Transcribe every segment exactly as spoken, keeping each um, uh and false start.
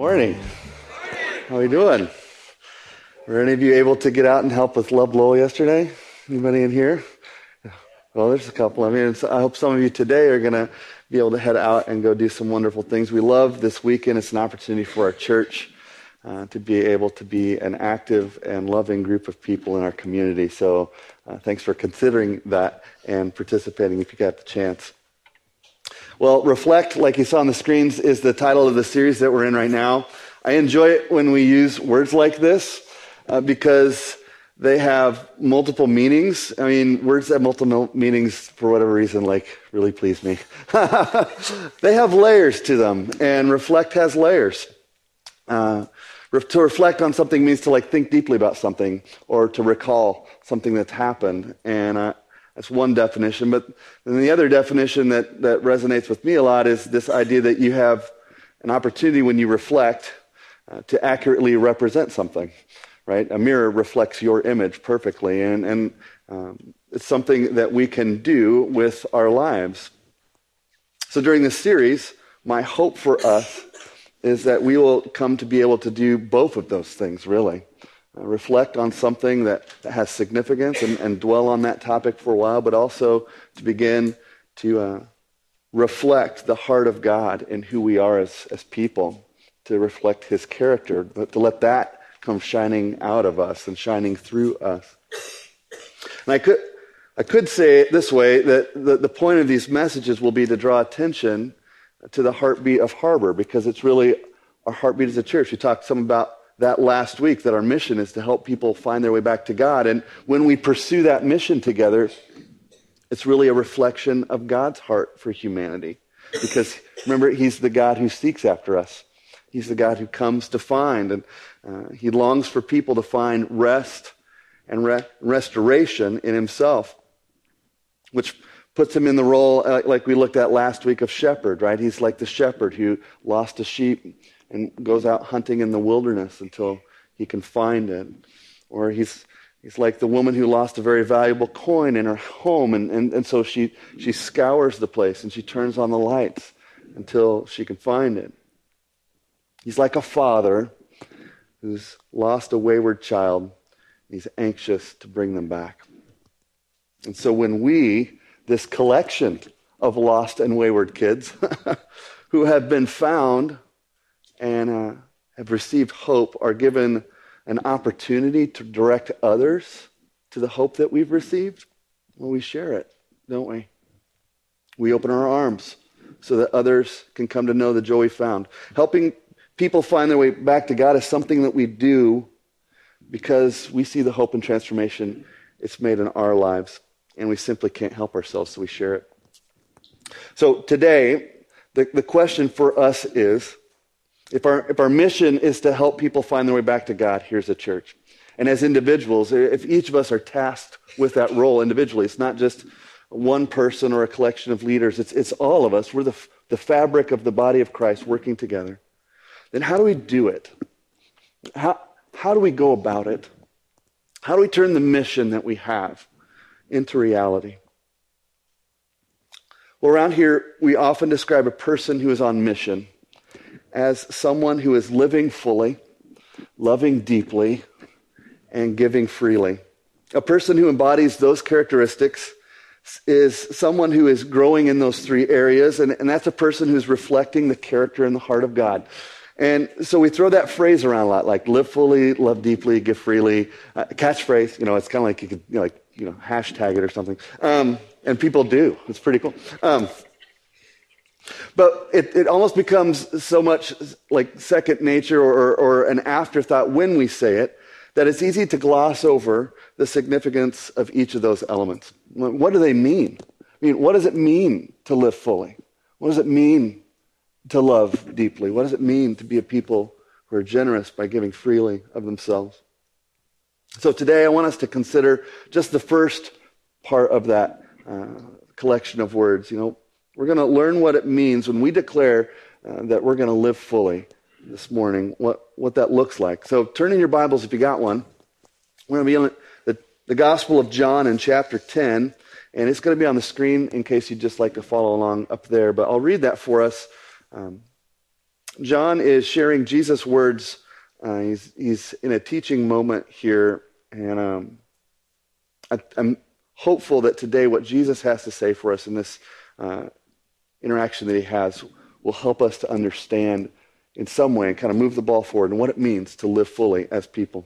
Morning. How are you doing? Were any of you able to get out and help with Love Lowell yesterday? Anybody in here? Well, there's a couple. I mean, I hope some of you today are going to be able to head out and go do some wonderful things. We love this weekend. It's an opportunity for our church uh, to be able to be an active and loving group of people in our community. So uh, thanks for considering that and participating if you got the chance. Well, Reflect, like you saw on the screens, is the title of the series that we're in right now. I enjoy it when we use words like this uh, because they have multiple meanings. I mean, words that have multiple meanings, for whatever reason, like, really please me. They have layers to them, and reflect has layers. Uh, to reflect on something means to, like, think deeply about something or to recall something that's happened. And uh, that's one definition. But then the other definition that, that resonates with me a lot is this idea that you have an opportunity when you reflect uh, to accurately represent something. Right? A mirror reflects your image perfectly, and, and um, it's something that we can do with our lives. So during this series, my hope for us is that we will come to be able to do both of those things, really. Uh, reflect on something that, that has significance and, and dwell on that topic for a while, but also to begin to uh, reflect the heart of God in who we are as, as people, to reflect His character, but to let that come shining out of us and shining through us. And I could I could say it this way, that the, the point of these messages will be to draw attention to the heartbeat of Harbor, because it's really our heartbeat as a church. We talked some about that last week, that our mission is to help people find their way back to God. And when we pursue that mission together, it's really a reflection of God's heart for humanity. Because remember, He's the God who seeks after us. He's the God who comes to find, and uh, He longs for people to find rest and re- restoration in Himself, which puts Him in the role, uh, like we looked at last week, of shepherd, right? He's like the shepherd who lost a sheep and goes out hunting in the wilderness until he can find it. Or he's he's like the woman who lost a very valuable coin in her home, and, and, and so she, she scours the place and she turns on the lights until she can find it. He's like a father who's lost a wayward child. He's anxious to bring them back. And so when we, this collection of lost and wayward kids who have been found and uh, have received hope, are given an opportunity to direct others to the hope that we've received, well, we share it, don't we? We open our arms so that others can come to know the joy we found. Helping people find their way back to God is something that we do because we see the hope and transformation it's made in our lives, and we simply can't help ourselves, so we share it. So today, the, the question for us is, if our, if our mission is to help people find their way back to God, here's a church. And as individuals, if each of us are tasked with that role individually, it's not just one person or a collection of leaders, it's, it's all of us. We're the, the fabric of the body of Christ working together. Then how do we do it? How, how do we go about it? How do we turn the mission that we have into reality? Well, around here, we often describe a person who is on mission as someone who is living fully, loving deeply, and giving freely. A person who embodies those characteristics is someone who is growing in those three areas, and, and that's a person who's reflecting the character and the heart of God. And so we throw that phrase around a lot, like live fully, love deeply, give freely. Uh, catchphrase, you know, it's kind of like you could, you know, like, you know, hashtag it or something. Um, and people do. It's pretty cool. Um, but it, it almost becomes so much like second nature or, or an afterthought when we say it, that it's easy to gloss over the significance of each of those elements. What do they mean? I mean, what does it mean to live fully? What does it mean to love deeply? What does it mean to be a people who are generous by giving freely of themselves? So today I want us to consider just the first part of that uh, collection of words. You know, we're going to learn what it means when we declare uh, that we're going to live fully this morning, what, what that looks like. So turn in your Bibles if you got one. We're going to be in the, the Gospel of John in chapter ten, and it's going to be on the screen in case you'd just like to follow along up there. But I'll read that for us. Um, John is sharing Jesus' words. Uh, he's, he's in a teaching moment here, and um, I, I'm hopeful that today what Jesus has to say for us in this uh, interaction that he has will help us to understand in some way and kind of move the ball forward and what it means to live fully as people.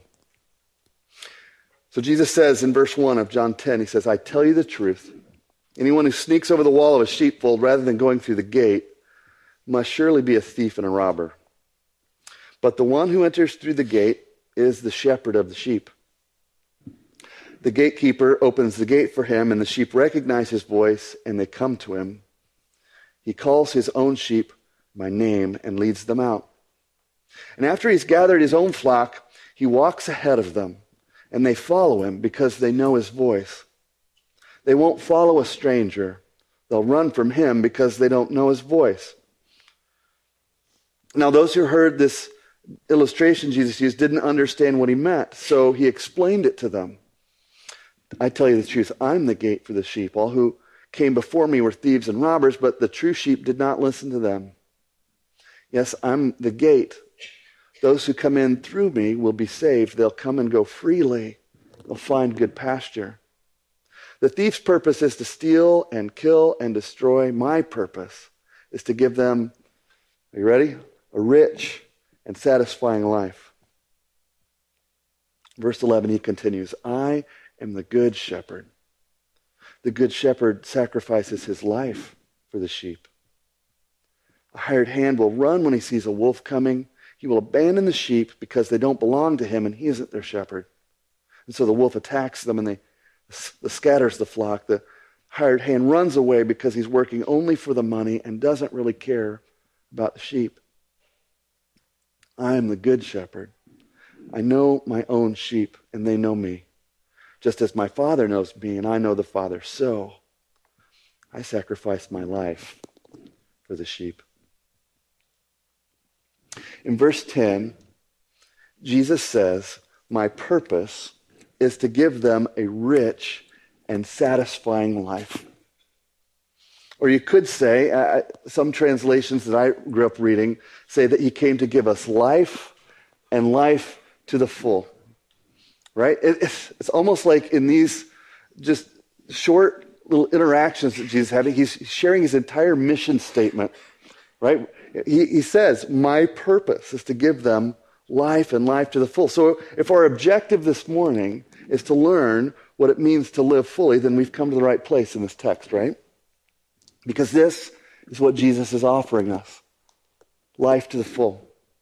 So Jesus says in verse one of John ten, he says, I tell you the truth. Anyone who sneaks over the wall of a sheepfold rather than going through the gate must surely be a thief and a robber. But the one who enters through the gate is the shepherd of the sheep. The gatekeeper opens the gate for him, and the sheep recognize his voice, and they come to him. He calls his own sheep by name and leads them out. And after he's gathered his own flock, he walks ahead of them, and they follow him because they know his voice. They won't follow a stranger. They'll run from him because they don't know his voice. Now, those who heard this illustration Jesus used didn't understand what he meant, so he explained it to them. I tell you the truth, I'm the gate for the sheep. All who came before me were thieves and robbers, but the true sheep did not listen to them. Yes, I'm the gate. Those who come in through me will be saved. They'll come and go freely. They'll find good pasture. The thief's purpose is to steal and kill and destroy. My purpose is to give them, are you ready? A rich and satisfying life. Verse eleven, he continues, I am the good shepherd. The good shepherd sacrifices his life for the sheep. A hired hand will run when he sees a wolf coming. He will abandon the sheep because they don't belong to him and he isn't their shepherd. And so the wolf attacks them and they, the scatters the flock. The hired hand runs away because he's working only for the money and doesn't really care about the sheep. I am the good shepherd. I know my own sheep and they know me. Just as my Father knows me and I know the Father, so I sacrifice my life for the sheep. In verse ten, Jesus says, my purpose is to give them a rich and satisfying life. Or you could say, uh, some translations that I grew up reading say that he came to give us life and life to the full. Right? It, it's, it's almost like in these just short little interactions that Jesus is having, he's sharing his entire mission statement. Right? He, he says, my purpose is to give them life and life to the full. So if our objective this morning is to learn what it means to live fully, then we've come to the right place in this text, right? Because this is what Jesus is offering us. Life to the full.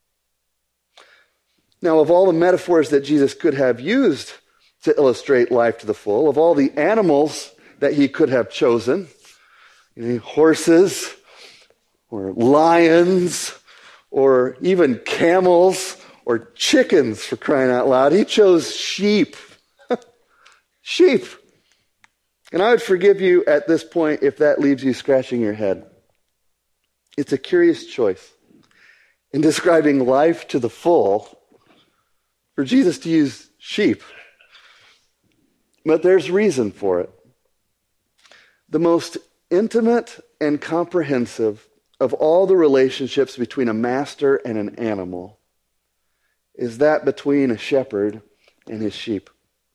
Now, of all the metaphors that Jesus could have used to illustrate life to the full, of all the animals that he could have chosen, you know, horses, or lions, or even camels, or chickens, for crying out loud, he chose sheep. Sheep. And I would forgive you at this point if that leaves you scratching your head. It's a curious choice. In describing life to the full, for Jesus to use sheep. But there's reason for it. The most intimate and comprehensive of all the relationships between a master and an animal is that between a shepherd and his sheep.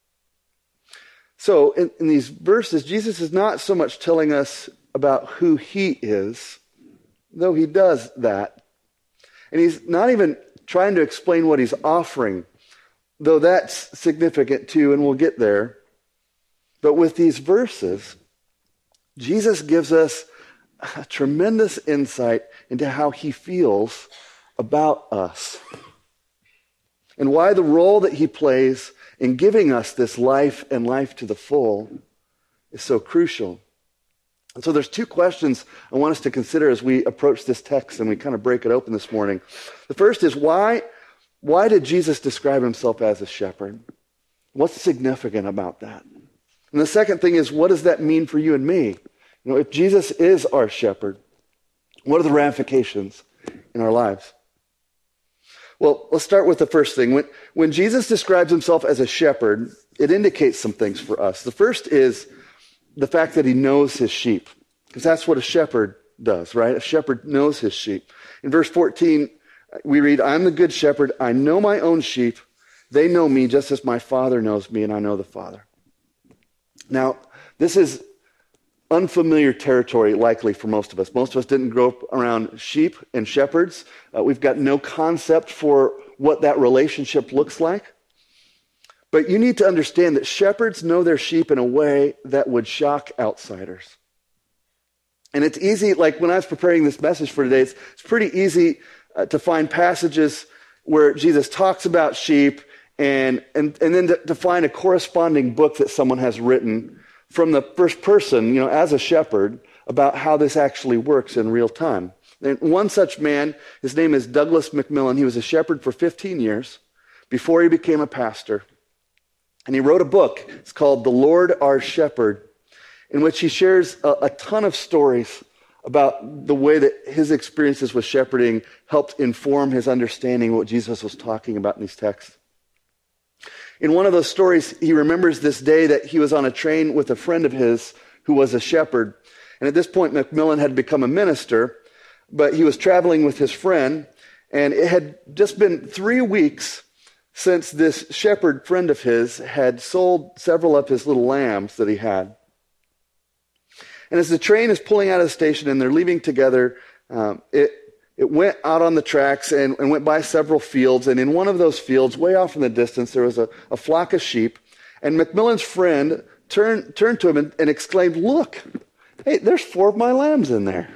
So in, in these verses, Jesus is not so much telling us about who he is, though he does that. And he's not even trying to explain what he's offering, though that's significant too, and we'll get there. But with these verses, Jesus gives us a tremendous insight into how he feels about us and why the role that he plays in giving us this life and life to the full is so crucial. And so there's two questions I want us to consider as we approach this text and we kind of break it open this morning. The first is why, why did Jesus describe himself as a shepherd? What's significant about that? And the second thing is, what does that mean for you and me? You know, if Jesus is our shepherd, what are the ramifications in our lives? Well, let's start with the first thing. When, when Jesus describes himself as a shepherd, it indicates some things for us. The first is the fact that he knows his sheep, because that's what a shepherd does, right? A shepherd knows his sheep. In verse fourteen, We read, I'm the good shepherd. I know my own sheep. They know me just as my Father knows me, and I know the Father. Now, this is unfamiliar territory, likely, for most of us. Most of us didn't grow up around sheep and shepherds. Uh, we've got no concept for what that relationship looks like. But you need to understand that shepherds know their sheep in a way that would shock outsiders. And it's easy, like when I was preparing this message for today, it's, it's pretty easy uh, to find passages where Jesus talks about sheep and, and, and then to, to find a corresponding book that someone has written from the first person, you know, as a shepherd, about how this actually works in real time. And one such man, his name is Douglas McMillan. He was a shepherd for fifteen years before he became a pastor. And he wrote a book. It's called The Lord Our Shepherd, in which he shares a, a ton of stories about the way that his experiences with shepherding helped inform his understanding of what Jesus was talking about in these texts. In one of those stories, he remembers this day that he was on a train with a friend of his who was a shepherd. And at this point, McMillan had become a minister, but he was traveling with his friend, and it had just been three weeks since this shepherd friend of his had sold several of his little lambs that he had. And as the train is pulling out of the station and they're leaving together, um, it It went out on the tracks and, and went by several fields. And in one of those fields, way off in the distance, there was a, a flock of sheep. And McMillan's friend turned, turned to him and, and exclaimed, "Look, hey, there's four of my lambs in there."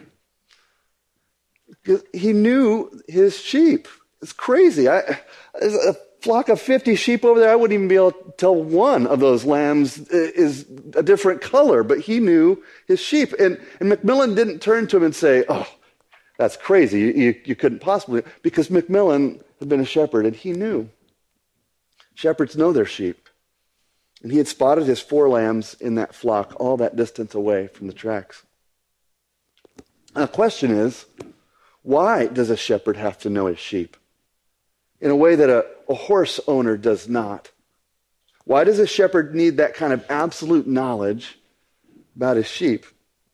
He knew his sheep. It's crazy. I, there's a flock of fifty sheep over there. I wouldn't even be able to tell one of those lambs is a different color. But he knew his sheep. And, and McMillan didn't turn to him and say, "Oh, that's crazy. You, you, you couldn't possibly," because McMillan had been a shepherd and he knew. Shepherds know their sheep. And he had spotted his four lambs in that flock all that distance away from the tracks. Now, the question is, why does a shepherd have to know his sheep in a way that a, a horse owner does not? Why does a shepherd need that kind of absolute knowledge about his sheep?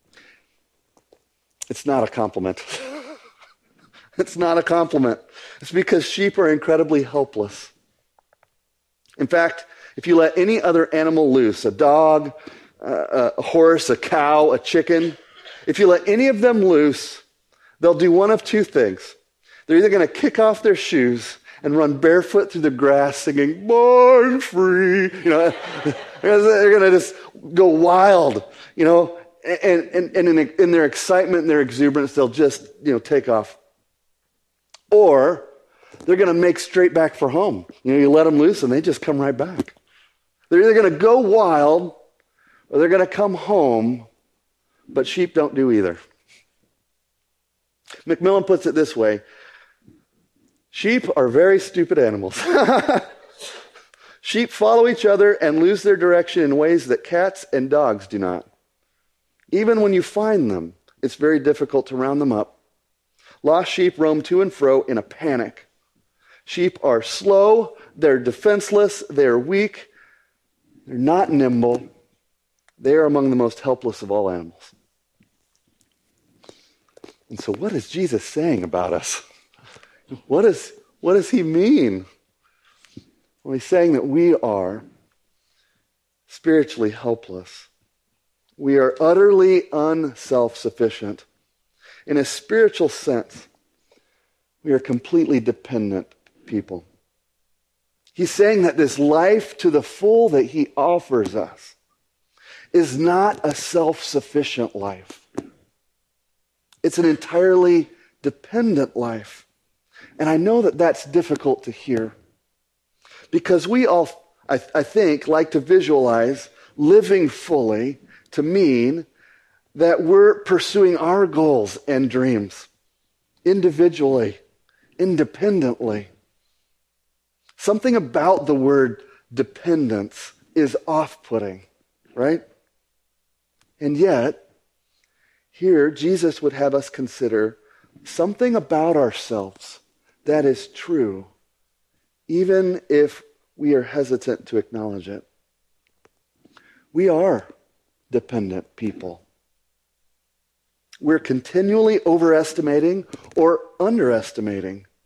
It's not a compliment. It's not a compliment. It's because sheep are incredibly helpless. In fact, if you let any other animal loose, a dog, uh, a horse, a cow, a chicken, if you let any of them loose, they'll do one of two things. They're either going to kick off their shoes and run barefoot through the grass singing, "Born free." You know, they're going to just go wild, you know, and, and, and in, in their excitement and their exuberance, they'll just, you know, take off. Or they're going to make straight back for home. You know, you let them loose and they just come right back. They're either going to go wild or they're going to come home, but sheep don't do either. McMillan puts it this way: sheep are very stupid animals. Sheep follow each other and lose their direction in ways that cats and dogs do not. Even when you find them, it's very difficult to round them up. Lost sheep roam to and fro in a panic. Sheep are slow, they're defenseless, they're weak, they're not nimble. They are among the most helpless of all animals. And so what is Jesus saying about us? What, is, what does he mean? Well, he's saying that we are spiritually helpless. We are utterly unself-sufficient. In a spiritual sense, we are completely dependent people. He's saying that this life to the full that he offers us is not a self-sufficient life. It's an entirely dependent life. And I know that that's difficult to hear because we all, I, I think, like to visualize living fully to mean that we're pursuing our goals and dreams individually, independently. Something about the word dependence is off-putting, right? And yet, here Jesus would have us consider something about ourselves that is true, even if we are hesitant to acknowledge it. We are dependent people. We're continually overestimating or underestimating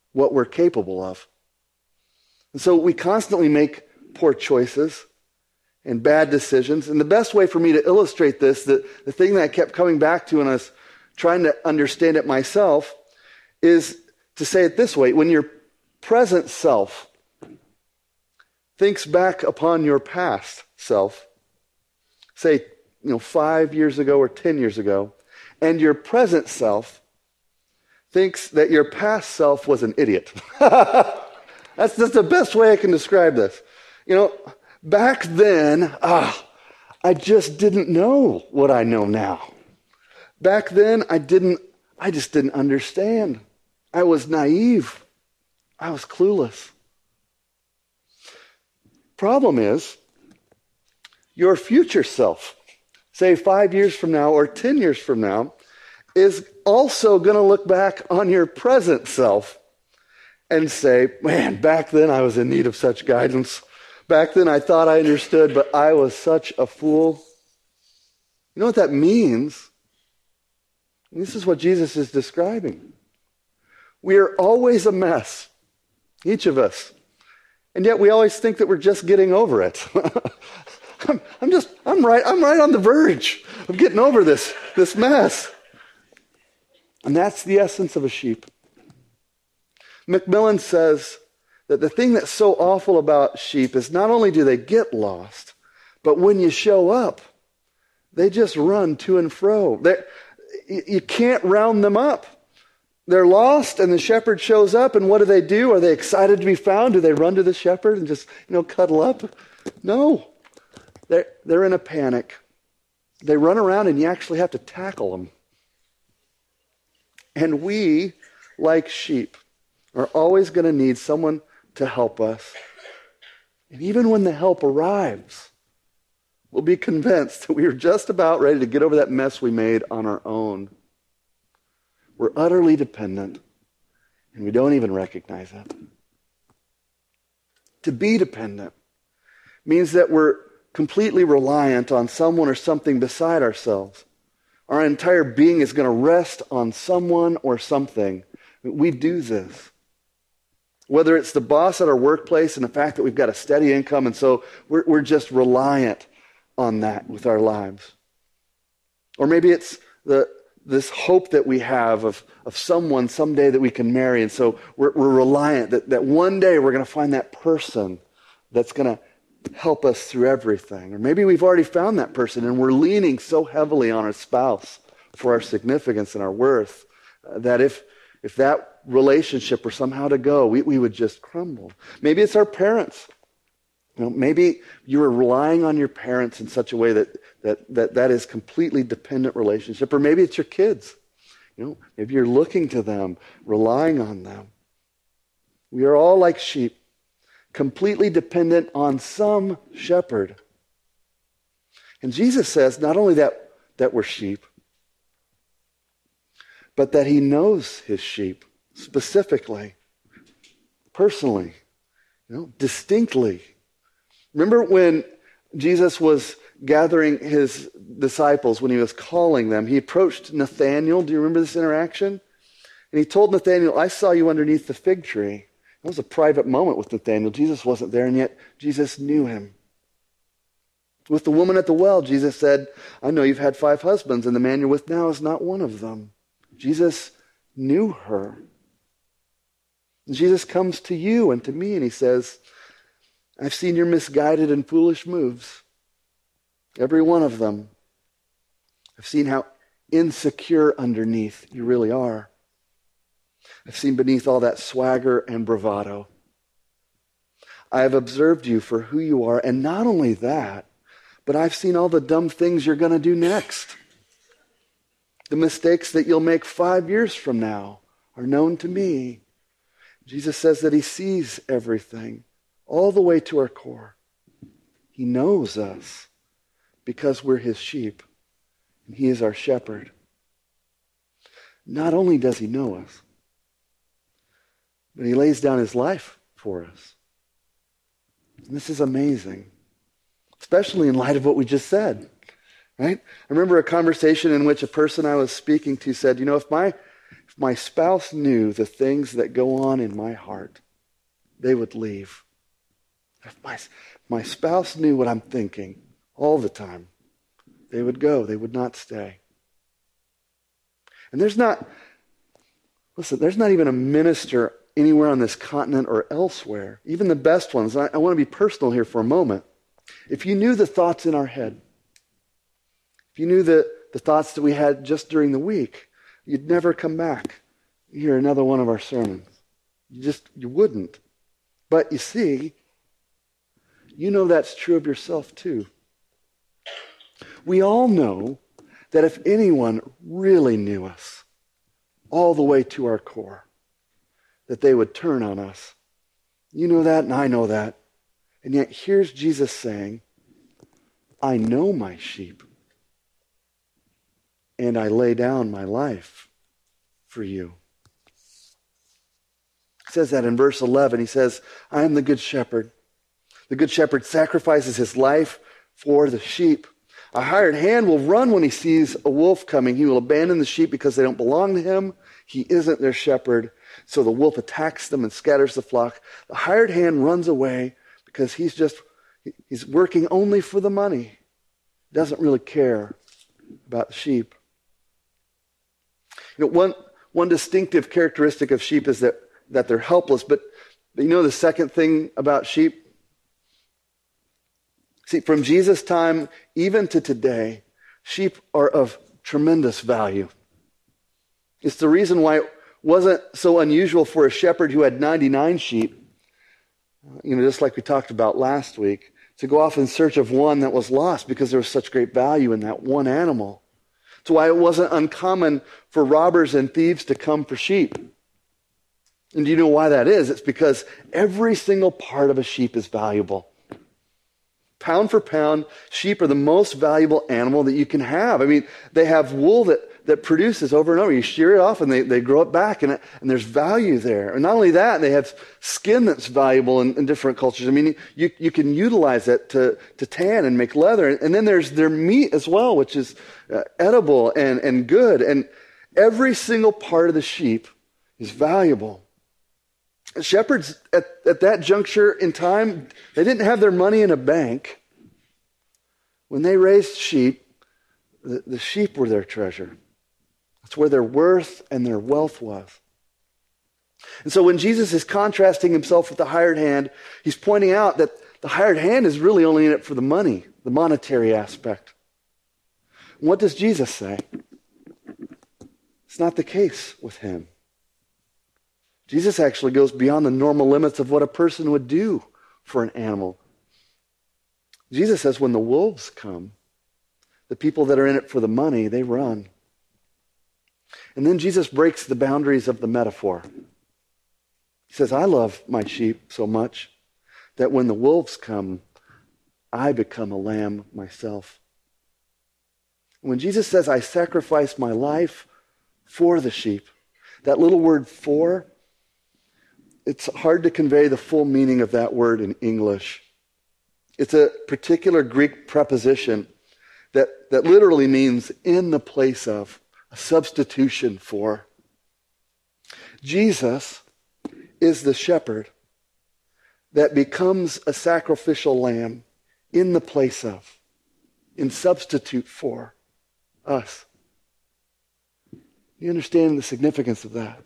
what we're capable of. And so we constantly make poor choices and bad decisions. And the best way for me to illustrate this, the, the thing that I kept coming back to when I was trying to understand it myself, is to say it this way. When your present self thinks back upon your past self, say, you know, five years ago or ten years ago, and your present self thinks that your past self was an idiot. That's just the best way I can describe this. You know, back then, ah, I just didn't know what I know now. Back then, I didn't, I just didn't understand. I was naive. I was clueless. Problem is, your future self, say five years from now or ten years from now, is also going to look back on your present self and say, man, back then I was in need of such guidance. Back then I thought I understood, but I was such a fool. You know what that means? This is what Jesus is describing. We are always a mess, each of us. And yet we always think that we're just getting over it. I'm, I'm just, I'm right, I'm right on the verge of getting over this, this mess. And that's the essence of a sheep. Macmillan says that the thing that's so awful about sheep is not only do they get lost, but when you show up, they just run to and fro. They're, you can't round them up. They're lost and the shepherd shows up, and what do they do? Are they excited to be found? Do they run to the shepherd and just, you know, cuddle up? No. They're, they're in a panic. They run around and you actually have to tackle them. And we, like sheep, are always going to need someone to help us. And even when the help arrives, we'll be convinced that we are just about ready to get over that mess we made on our own. We're utterly dependent, and we don't even recognize it. To be dependent means that we're completely reliant on someone or something beside ourselves. Our entire being is going to rest on someone or something. We do this. Whether it's the boss at our workplace and the fact that we've got a steady income, and so we're, we're just reliant on that with our lives. Or maybe it's the this hope that we have of, of someone someday that we can marry, and so we're, we're reliant that, that one day we're going to find that person that's going to help us through everything. Or maybe we've already found that person and we're leaning so heavily on our spouse for our significance and our worth uh, that if if that relationship were somehow to go, we, we would just crumble. Maybe it's our parents. You know, maybe you are relying on your parents in such a way that that that, that is completely dependent relationship. Or maybe it's your kids. You know, maybe you're looking to them, relying on them. We are all like sheep, completely dependent on some shepherd. And Jesus says not only that, that we're sheep, but that he knows his sheep specifically, personally, you know, distinctly. Remember when Jesus was gathering his disciples, when he was calling them, he approached Nathanael. Do you remember this interaction? And he told Nathanael, I saw you underneath the fig tree. That was a private moment with Nathanael. Jesus wasn't there, and yet Jesus knew him. With the woman at the well, Jesus said, I know you've had five husbands, and the man you're with now is not one of them. Jesus knew her. And Jesus comes to you and to me, and he says, I've seen your misguided and foolish moves. Every one of them. I've seen how insecure underneath you really are. I've seen beneath all that swagger and bravado. I have observed you for who you are, and not only that, but I've seen all the dumb things you're going to do next. The mistakes that you'll make five years from now are known to me. Jesus says that he sees everything, all the way to our core. He knows us because we're his sheep, and he is our shepherd. Not only does he know us, but he lays down his life for us. And this is amazing, especially in light of what we just said, right? I remember a conversation in which a person I was speaking to said, you know, if my if my spouse knew the things that go on in my heart, they would leave. If my, my spouse knew what I'm thinking all the time, they would go. They would not stay. And there's not, listen, there's not even a minister anywhere on this continent or elsewhere, even the best ones. I, I want to be personal here for a moment. If you knew the thoughts in our head, if you knew the, the thoughts that we had just during the week, you'd never come back. You hear another one of our sermons. You just, you wouldn't. But you see, you know that's true of yourself too. We all know that if anyone really knew us all the way to our core, that they would turn on us. You know that and I know that. And yet here's Jesus saying, I know my sheep and I lay down my life for you. He says that in verse eleven. He says, I am the good shepherd. The good shepherd sacrifices his life for the sheep. A hired hand will run when he sees a wolf coming. He will abandon the sheep because they don't belong to him. He isn't their shepherd. So the wolf attacks them and scatters the flock. The hired hand runs away because he's just, he's working only for the money. Doesn't really care about the sheep. You know, one, one distinctive characteristic of sheep is that, that they're helpless. But, but you know the second thing about sheep? See, from Jesus' time even to today, sheep are of tremendous value. It's the reason why it wasn't so unusual for a shepherd who had ninety-nine sheep, you know, just like we talked about last week, to go off in search of one that was lost because there was such great value in that one animal. It's why it wasn't uncommon for robbers and thieves to come for sheep. And do you know why that is? It's because every single part of a sheep is valuable. Pound for pound, sheep are the most valuable animal that you can have. I mean, they have wool that, that produces over and over. You shear it off and they, they grow it back, and, and there's value there. And not only that, they have skin that's valuable in, in different cultures. I mean, you, you can utilize it to, to tan and make leather. And then there's their meat as well, which is uh, edible and, and good. And every single part of the sheep is valuable. Shepherds at, at that juncture in time, they didn't have their money in a bank. When they raised sheep, the, the sheep were their treasure. That's where their worth and their wealth was. And so when Jesus is contrasting himself with the hired hand, he's pointing out that the hired hand is really only in it for the money, the monetary aspect. And what does Jesus say? It's not the case with him. Jesus actually goes beyond the normal limits of what a person would do for an animal. Jesus says when the wolves come, the people that are in it for the money, they run. And then Jesus breaks the boundaries of the metaphor. He says, I love my sheep so much that when the wolves come, I become a lamb myself. When Jesus says, I sacrifice my life for the sheep, that little word for, it's hard to convey the full meaning of that word in English. It's a particular Greek preposition that, that literally means in the place of, a substitution for. Jesus is the shepherd that becomes a sacrificial lamb in the place of, in substitute for us. You understand the significance of that?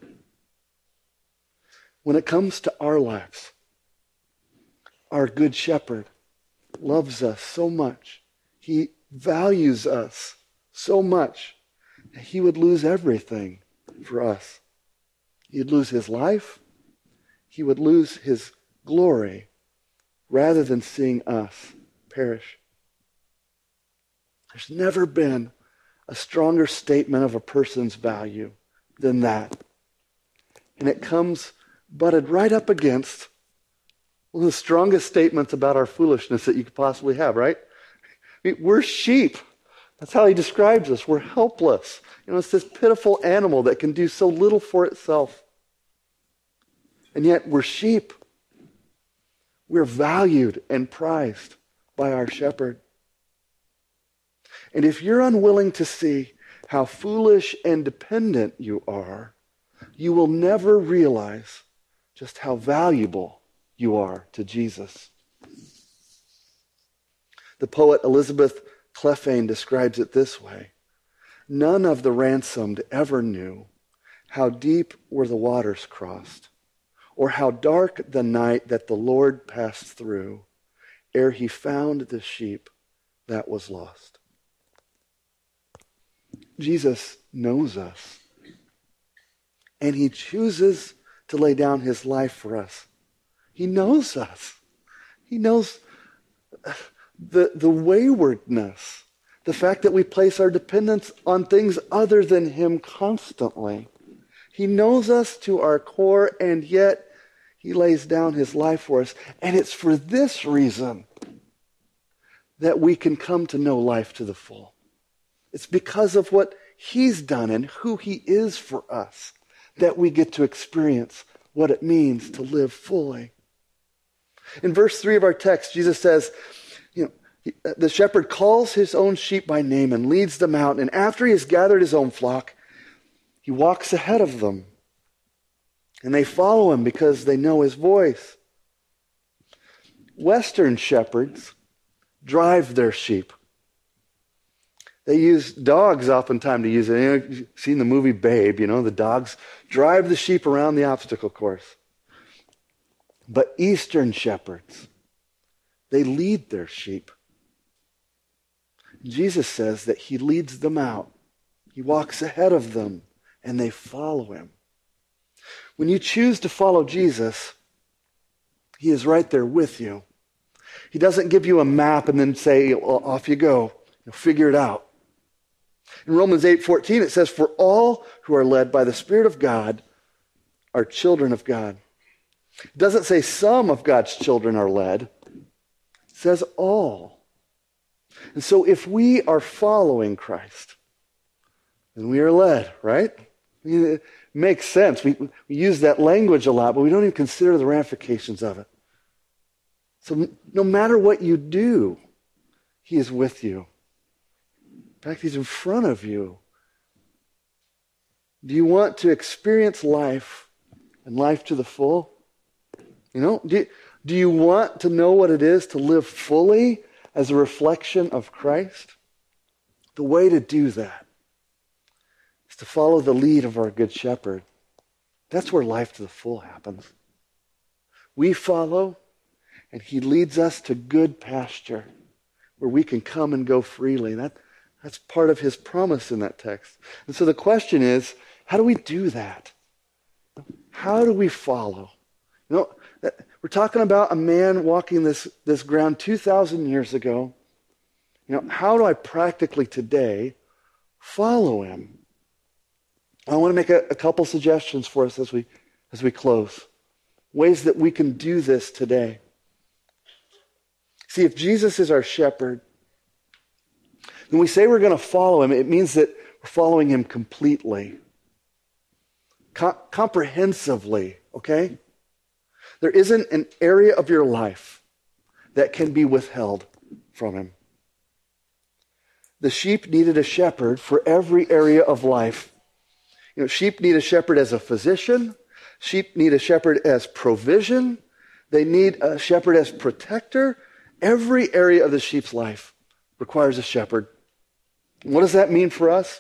When it comes to our lives, our good shepherd loves us so much. He values us so much that he would lose everything for us. He'd lose his life. He would lose his glory rather than seeing us perish. There's never been a stronger statement of a person's value than that. And it comes butted right up against one of the strongest statements about our foolishness that you could possibly have, right? I mean, we're sheep. That's how he describes us. We're helpless. You know, it's this pitiful animal that can do so little for itself. And yet we're sheep. We're valued and prized by our shepherd. And if you're unwilling to see how foolish and dependent you are you will never realize just how valuable you are to Jesus. The poet Elizabeth Clefane describes it this way: none of the ransomed ever knew how deep were the waters crossed, or how dark the night that the Lord passed through, ere he found the sheep that was lost. Jesus knows us, and he chooses to lay down his life for us. He knows us. He knows the, the waywardness, the fact that we place our dependence on things other than him constantly. He knows us to our core, and yet he lays down his life for us. And it's for this reason that we can come to know life to the full. It's because of what he's done and who he is for us that we get to experience what it means to live fully. In verse three of our text, Jesus says, you know, the shepherd calls his own sheep by name and leads them out. And after he has gathered his own flock, he walks ahead of them. And they follow him because they know his voice. Western shepherds drive their sheep. They use dogs oftentimes to use it. You know, you've seen the movie Babe, you know, the dogs drive the sheep around the obstacle course. But Eastern shepherds, they lead their sheep. Jesus says that he leads them out. He walks ahead of them, and they follow him. When you choose to follow Jesus, he is right there with you. He doesn't give you a map and then say, well, off you go. You'll figure it out. In Romans eight fourteen, it says, for all who are led by the Spirit of God are children of God. It doesn't say some of God's children are led. It says all. And so if we are following Christ, then we are led, right? I mean, it makes sense. We, we use that language a lot, but we don't even consider the ramifications of it. So no matter what you do, he is with you. In fact, he's in front of you. Do you want to experience life and life to the full? You know, do you, do you want to know what it is to live fully as a reflection of Christ? The way to do that is to follow the lead of our good shepherd. That's where life to the full happens. We follow, and he leads us to good pasture where we can come and go freely. That, that's part of his promise in that text. And so the question is, how do we do that? How do we follow? You know, we're talking about a man walking this, this ground two thousand years ago. You know, how do I practically today follow him? I want to make a, a couple suggestions for us as we as we close. Ways that we can do this today. See, if Jesus is our shepherd, then we say we're going to follow him. It means that we're following him completely, com- comprehensively, okay? There isn't an area of your life that can be withheld from him. The sheep needed a shepherd for every area of life. You know, sheep need a shepherd as a physician. Sheep need a shepherd as provision. They need a shepherd as protector. Every area of the sheep's life requires a shepherd. What does that mean for us?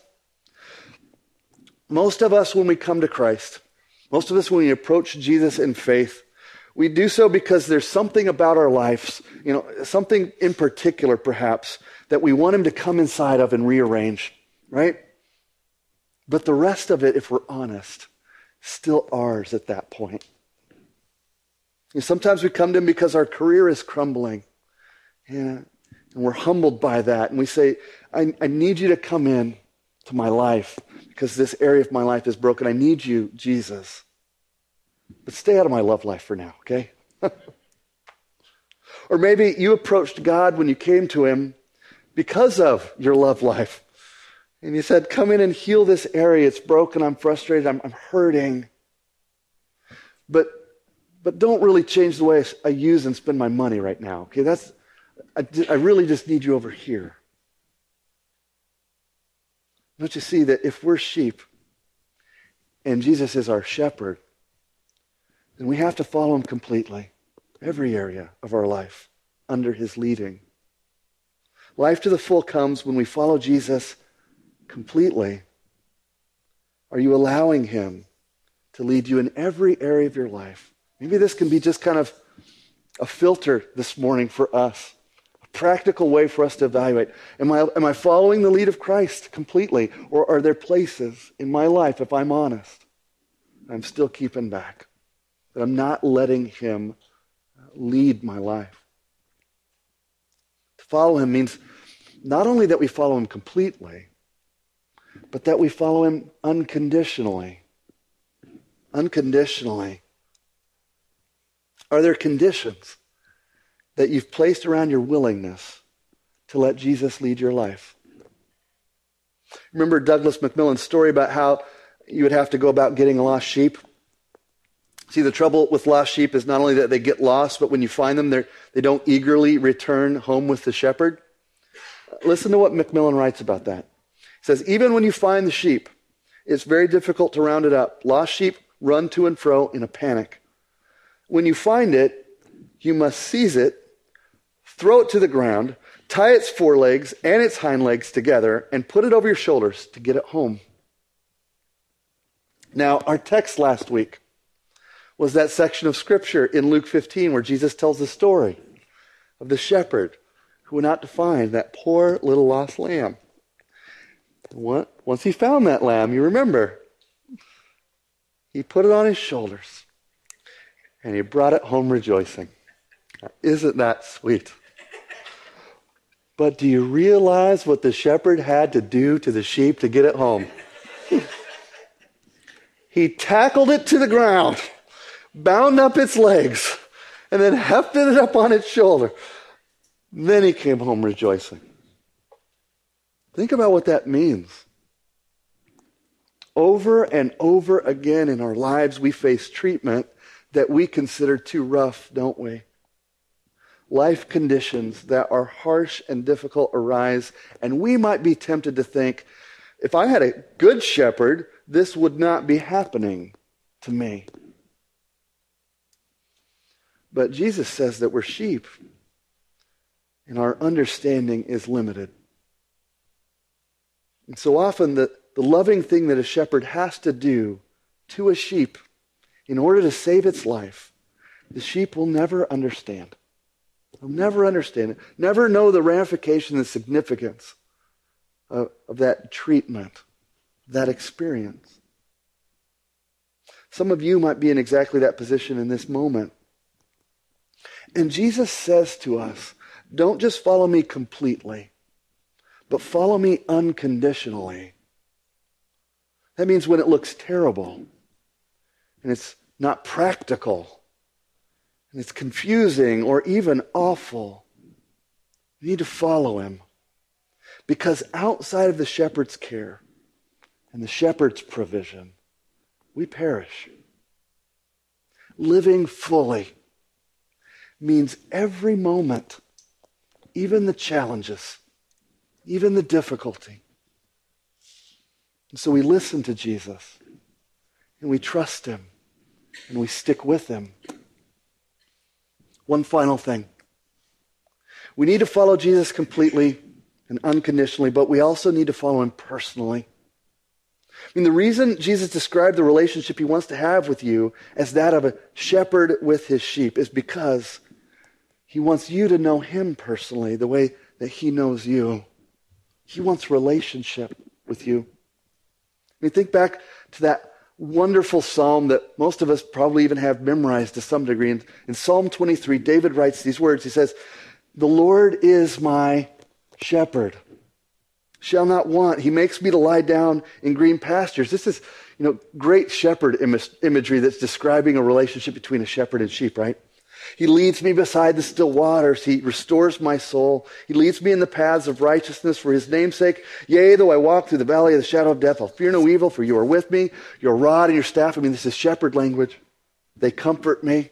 Most of us, when we come to Christ, most of us, when we approach Jesus in faith, we do so because there's something about our lives, you know, something in particular, perhaps, that we want him to come inside of and rearrange, right? But the rest of it, if we're honest, still ours at that point. You know, sometimes we come to him because our career is crumbling, and, and we're humbled by that, and we say, I, I need you to come in to my life because this area of my life is broken. I need you, Jesus. But stay out of my love life for now, okay? Or maybe you approached God when you came to him because of your love life. And you said, come in and heal this area. It's broken. I'm frustrated. I'm, I'm hurting. But but don't really change the way I, I use and spend my money right now, okay? That's I, I really just need you over here. Don't you see that if we're sheep, and Jesus is our shepherd, then we have to follow him completely, every area of our life, under his leading. Life to the full comes when we follow Jesus completely. Are you allowing him to lead you in every area of your life? Maybe this can be just kind of a filter this morning for us, a practical way for us to evaluate. Am I, am I following the lead of Christ completely? Or are there places in my life, if I'm honest, I'm still keeping back, that I'm not letting him lead my life? To follow him means not only that we follow him completely, but that we follow him unconditionally. Unconditionally. Are there conditions that you've placed around your willingness to let Jesus lead your life? Remember Douglas McMillan's story about how you would have to go about getting a lost sheep? See, the trouble with lost sheep is not only that they get lost, but when you find them, they they don't eagerly return home with the shepherd. Listen to what McMillan writes about that. He says, even when you find the sheep, it's very difficult to round it up. Lost sheep run to and fro in a panic. When you find it, you must seize it, throw it to the ground, tie its forelegs and its hind legs together, and put it over your shoulders to get it home. Now, our text last week was that section of Scripture in Luke fifteen where Jesus tells the story of the shepherd who went out to find that poor little lost lamb. What? Once he found that lamb, you remember, he put it on his shoulders and he brought it home rejoicing. Now, isn't that sweet? But do you realize what the shepherd had to do to the sheep to get it home? He tackled it to the ground, bound up its legs, and then hefted it up on its shoulder. Then he came home rejoicing. Think about what that means. Over and over again in our lives, we face treatment that we consider too rough, don't we? Life conditions that are harsh and difficult arise, and we might be tempted to think, if I had a good shepherd, this would not be happening to me. But Jesus says that we're sheep, and our understanding is limited. And so often the, the loving thing that a shepherd has to do to a sheep in order to save its life, the sheep will never understand. They'll never understand it, never know the ramification and significance of, of that treatment, that experience. Some of you might be in exactly that position in this moment. And Jesus says to us, don't just follow me completely, but follow me unconditionally. That means when it looks terrible, and it's not practical, and it's confusing or even awful, you need to follow him. Because outside of the shepherd's care and the shepherd's provision, we perish. Living fully means every moment, even the challenges, even the difficulty. And so we listen to Jesus, and we trust him, and we stick with him. One final thing. We need to follow Jesus completely and unconditionally, but we also need to follow him personally. I mean, the reason Jesus described the relationship he wants to have with you as that of a shepherd with his sheep is because he wants you to know him personally the way that he knows you. He wants relationship with you. I mean, think back to that wonderful psalm that most of us probably even have memorized to some degree. In, in Psalm twenty-three, David writes these words. He says, "The Lord is my shepherd. Shall not want. He makes me to lie down in green pastures." This is, you know, great shepherd Im- imagery that's describing a relationship between a shepherd and sheep, right? He leads me beside the still waters. He restores my soul. He leads me in the paths of righteousness for his name's sake. Yea, though I walk through the valley of the shadow of death, I'll fear no evil, for you are with me. Your rod and your staff, I mean, this is shepherd language. They comfort me.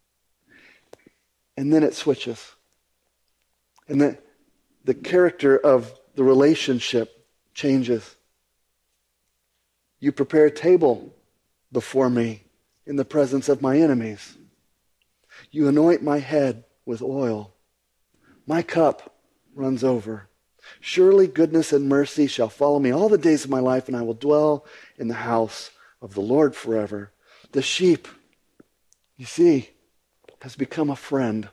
And then it switches. And then the character of the relationship changes. You prepare a table before me in the presence of my enemies. You anoint my head with oil. My cup runs over. Surely goodness and mercy shall follow me all the days of my life, and I will dwell in the house of the Lord forever. The sheep, you see, has become a friend.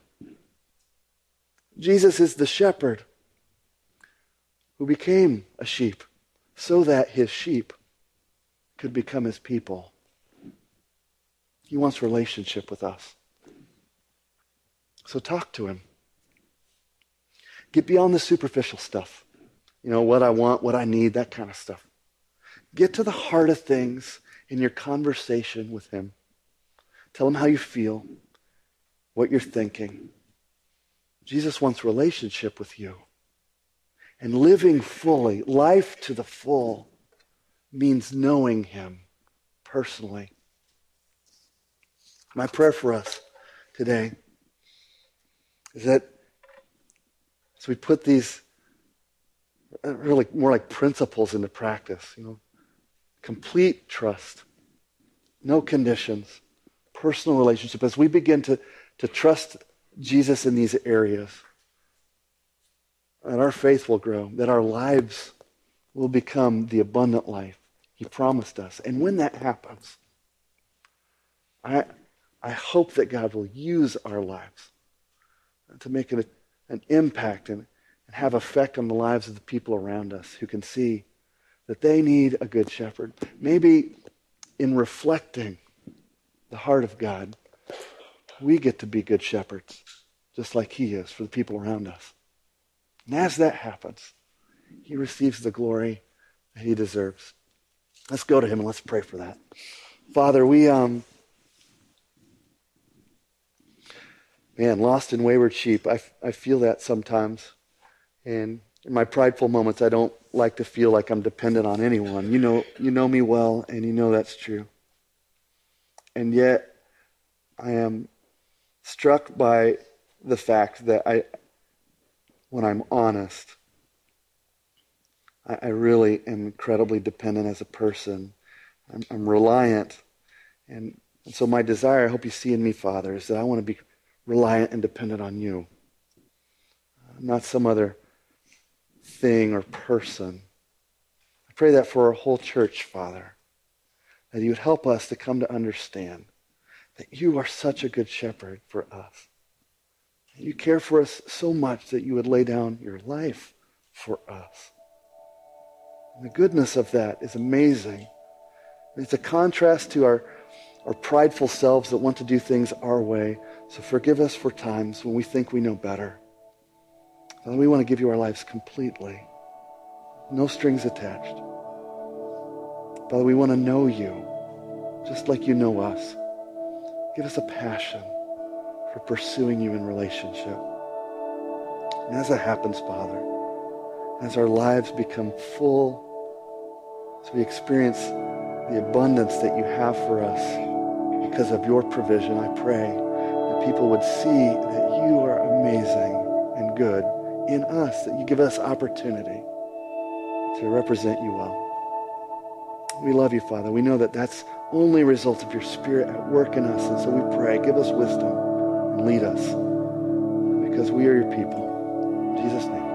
Jesus is the shepherd who became a sheep so that his sheep could become his people. He wants relationship with us. So talk to him. Get beyond the superficial stuff. You know, what I want, what I need, that kind of stuff. Get to the heart of things in your conversation with him. Tell him how you feel, what you're thinking. Jesus wants relationship with you. And living fully, life to the full, means knowing him personally. My prayer for us today is that as we put these really more like principles into practice, you know, complete trust, no conditions, personal relationship, as we begin to, to trust Jesus in these areas, that our faith will grow, that our lives will become the abundant life he promised us. And when that happens, I, I hope that God will use our lives to make an, an impact and, and have effect on the lives of the people around us who can see that they need a good shepherd. Maybe in reflecting the heart of God, we get to be good shepherds, just like he is for the people around us. And as that happens, he receives the glory that he deserves. Let's go to him and let's pray for that. Father, we, um, man, lost and wayward sheep, I, I feel that sometimes. And in my prideful moments, I don't like to feel like I'm dependent on anyone. You know, you know me well, and you know that's true. And yet, I am struck by the fact that I, when I'm honest, I, I really am incredibly dependent as a person. I'm, I'm reliant. And, and so my desire, I hope you see in me, Father, is that I want to be reliant and dependent on you. Uh, not some other thing or person. I pray that for our whole church, Father, that you would help us to come to understand that you are such a good shepherd for us. You care for us so much that you would lay down your life for us. And the goodness of that is amazing. It's a contrast to our, our prideful selves that want to do things our way. So forgive us for times when we think we know better. Father, we want to give you our lives completely. No strings attached. Father, we want to know you just like you know us. Give us a passion for pursuing you in relationship. And as that happens, Father, as our lives become full, as we experience the abundance that you have for us because of your provision, I pray that people would see that you are amazing and good in us, that you give us opportunity to represent you well. We love you, Father. We know that that's only a result of your Spirit at work in us. And so we pray, give us wisdom and lead us because we are your people. In Jesus' name.